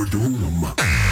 doom.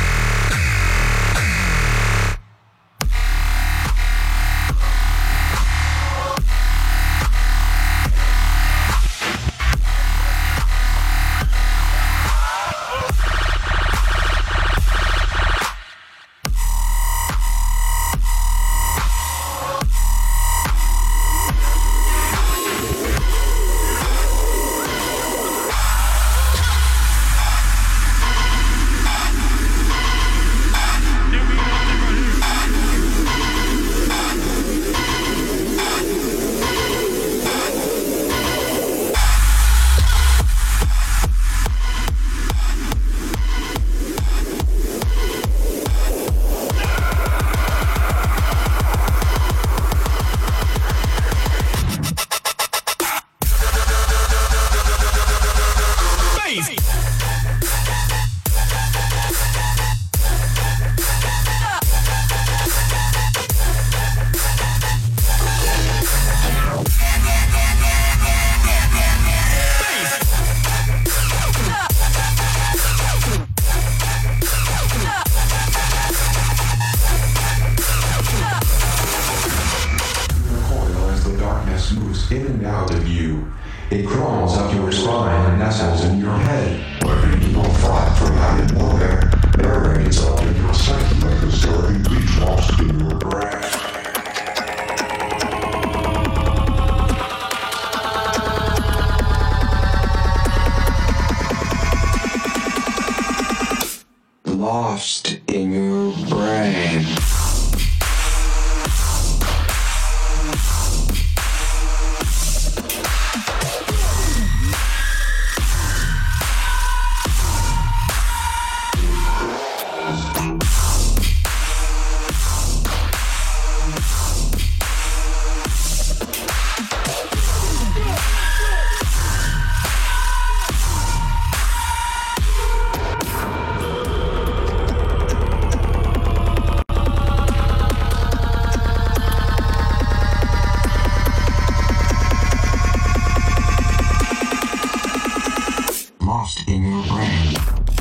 Moves in and out of you. It crawls up your spine and nestles in your head. When people fight for having water, there ends up in your psyche like a starving beach lost in your brain. Lost in your brain. Lost in your brain.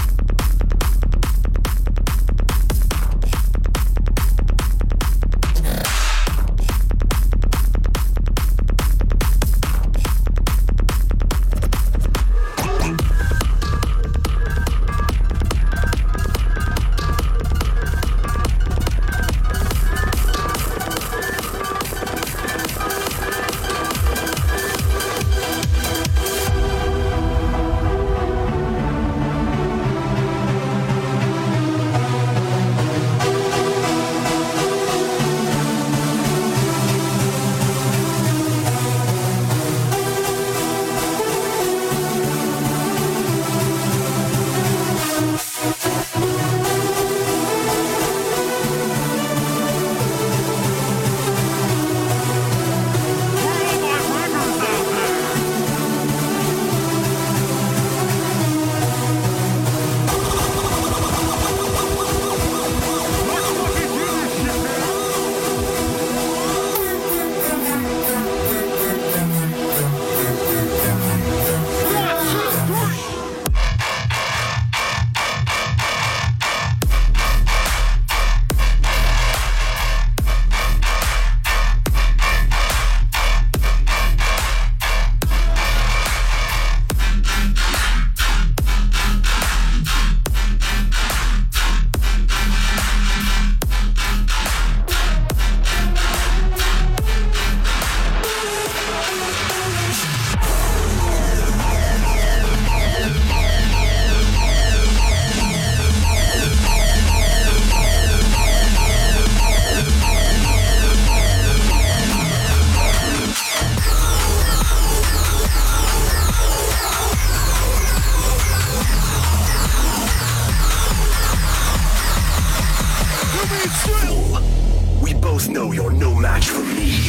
We both know you're no match for me.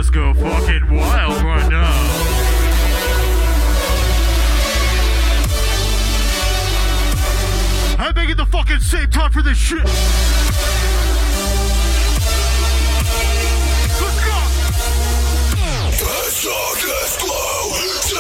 just go fucking wild right now. I'm making the fucking same time for this shit. Let's go. Let's talk, let's glow,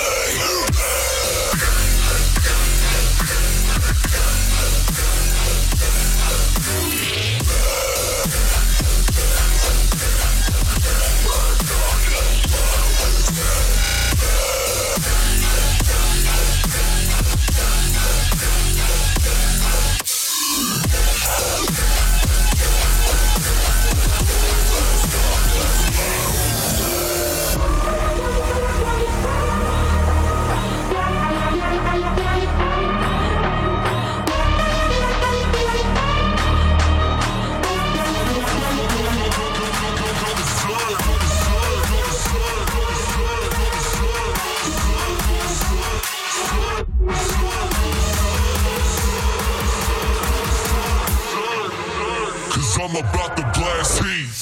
I'm about to blast heat.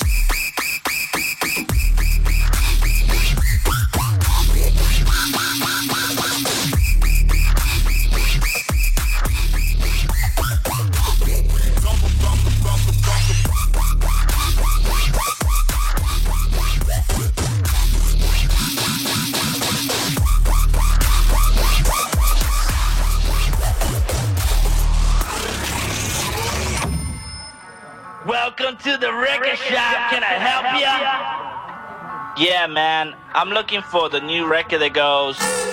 Welcome to the record shop. Can I help ya? Yeah, man. I'm looking for the new record that goes.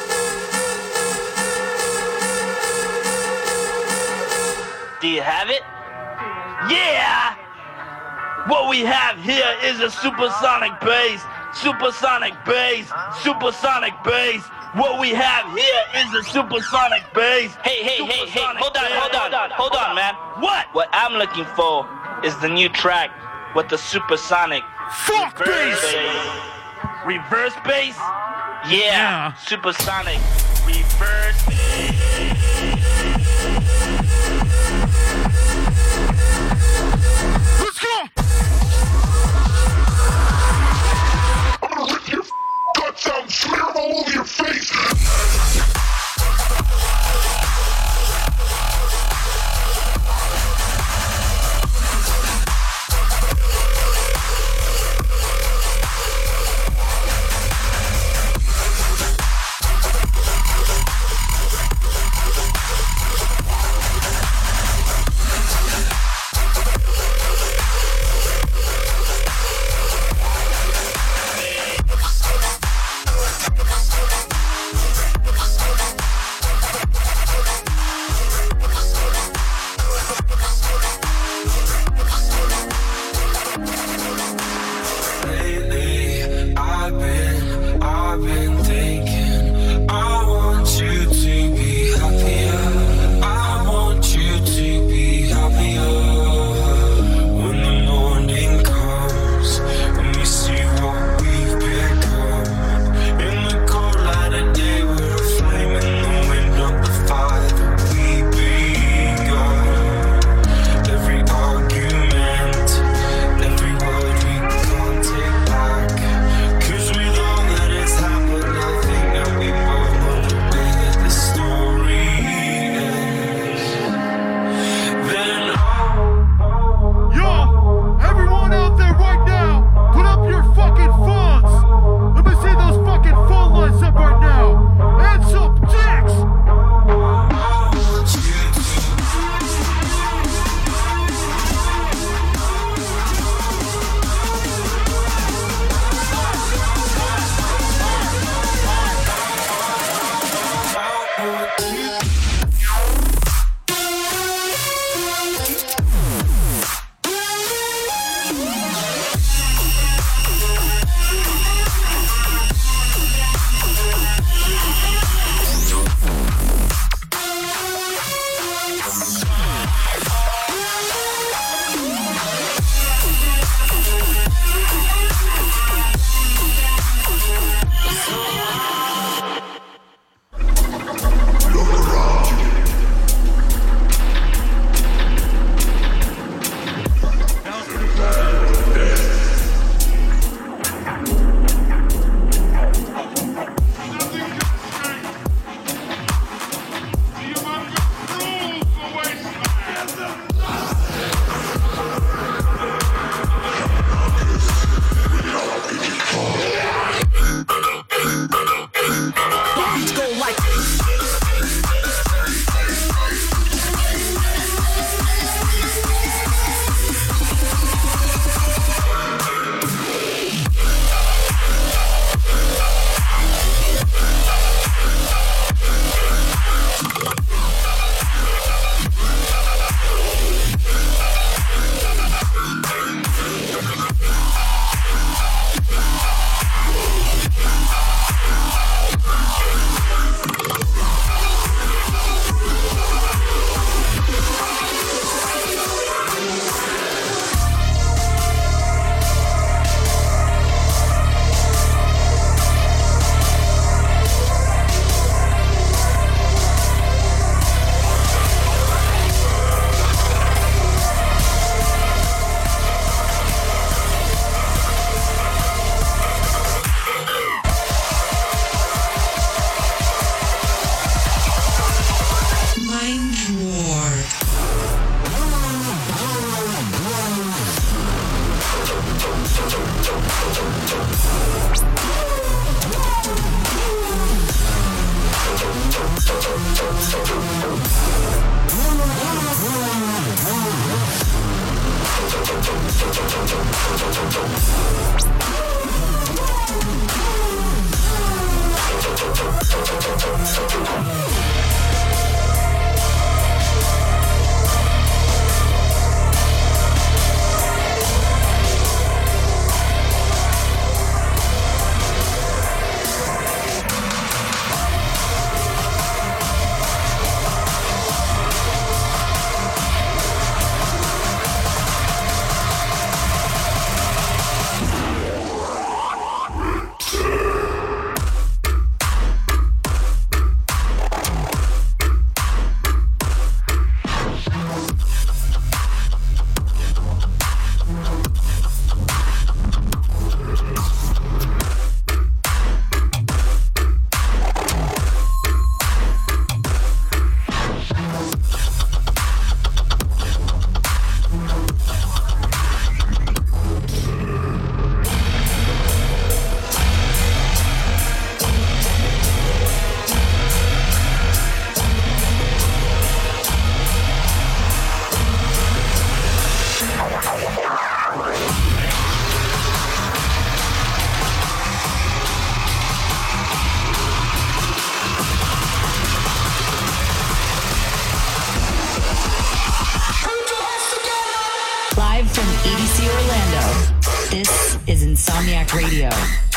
Do you have it? Yeah! What we have here is a supersonic bass. Supersonic bass. Supersonic bass. What we have here is a supersonic bass. Hey, hold on, man. What I'm looking for is the new track with the supersonic reverse bass. Reverse bass? Yeah. Supersonic reverse bass. Let's go! I'm gonna rip your guts out and smear them all over your face! Throwback Radio.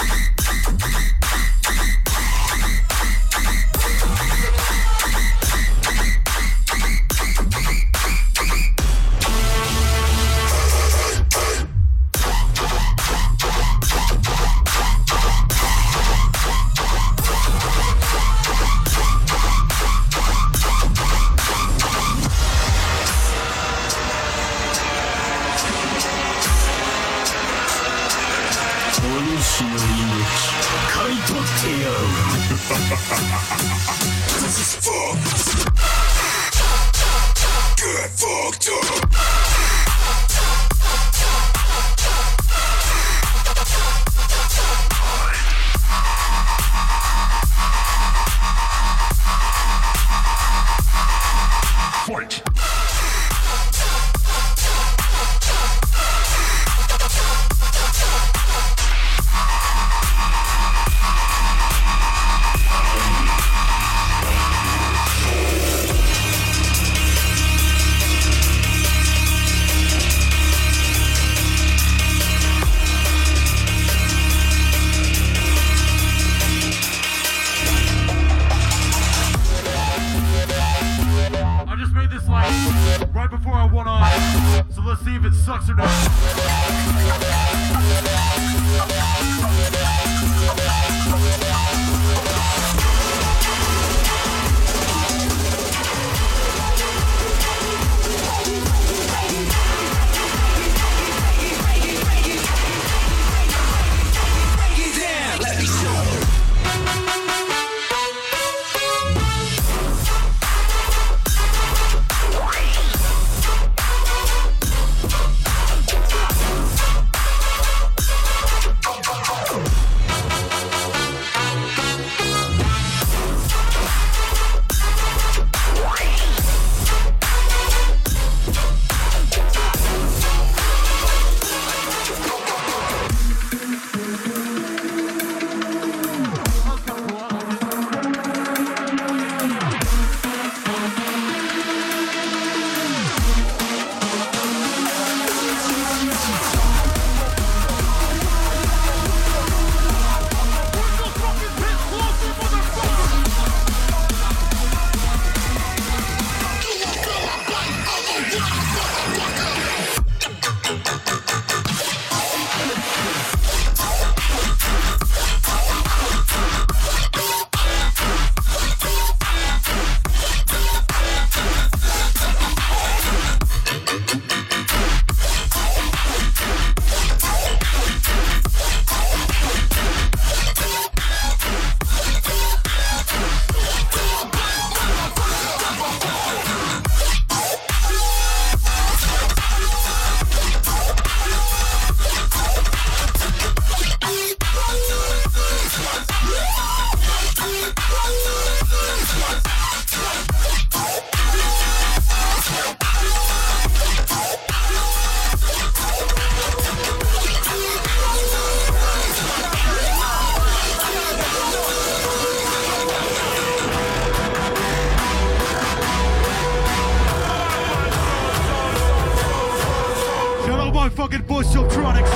Fucking Bush Subtronics.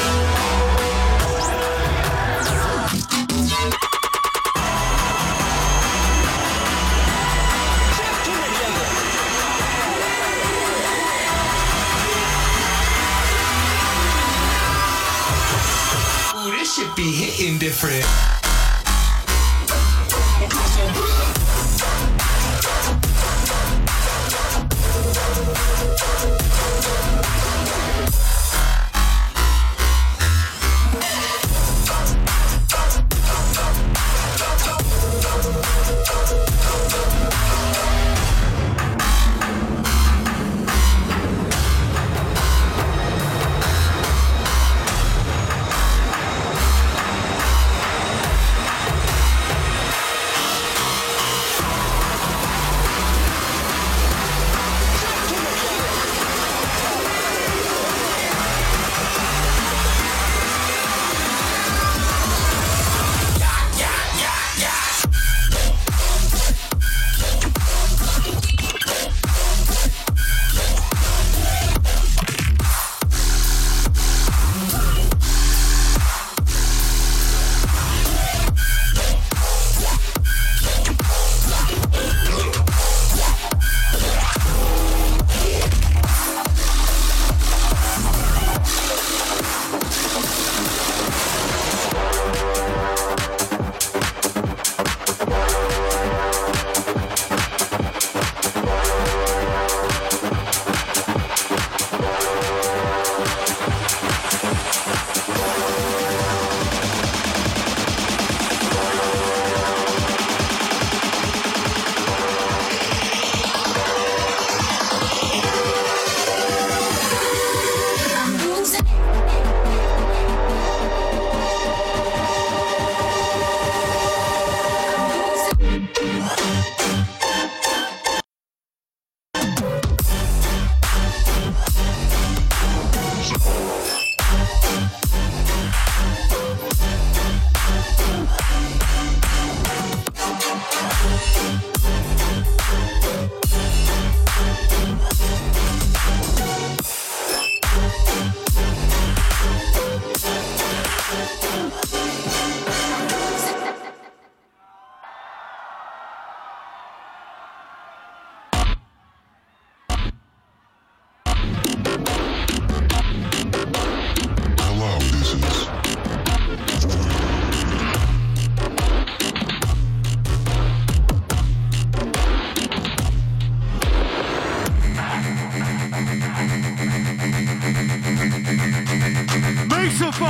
Ooh, this shit be hitting different.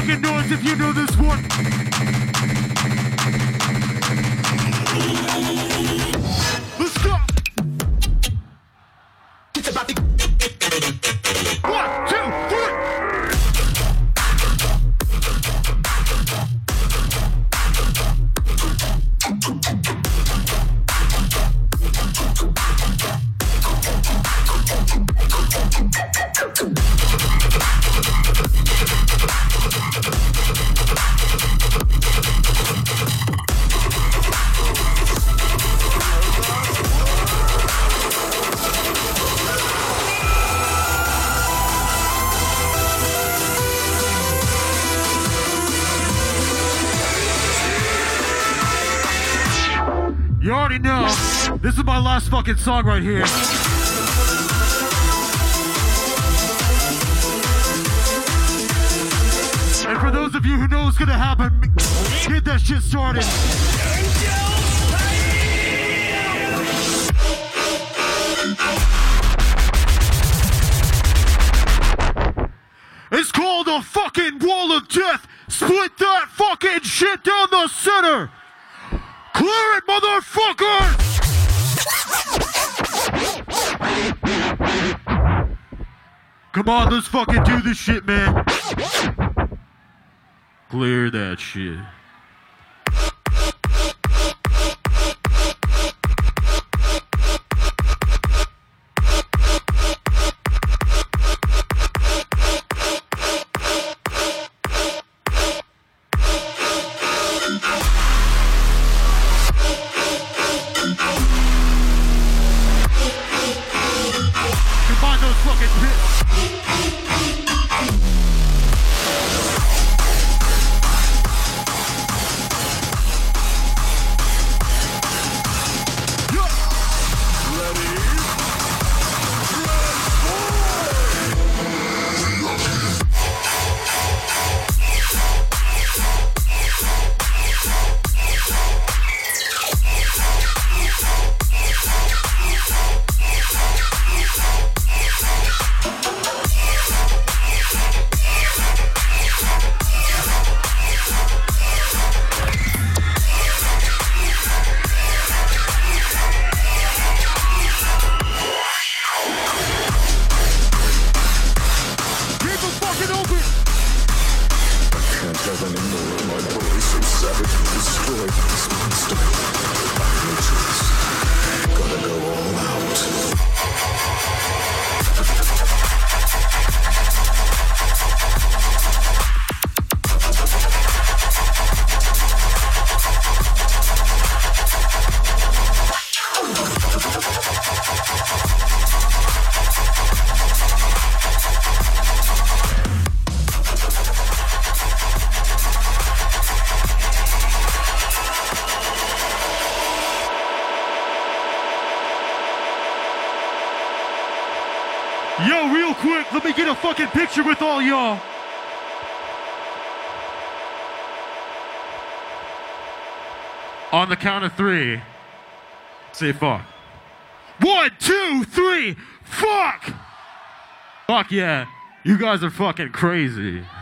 fucking noise if you know this one. Let's go. It's about to 1, 2, 3. You already know, this is my last fucking song right here. And for those of you who know what's gonna happen, get that shit started. It's called a fucking wall of death. Split that fucking shit down the center. Clear it, motherfuckers! Come on, let's fucking do this shit, man. Clear that shit. Combine those fucking pits. Yo, real quick, let me get a fucking picture with all y'all. On the count of 3, say fuck. 1, 2, 3, fuck! Fuck yeah, you guys are fucking crazy.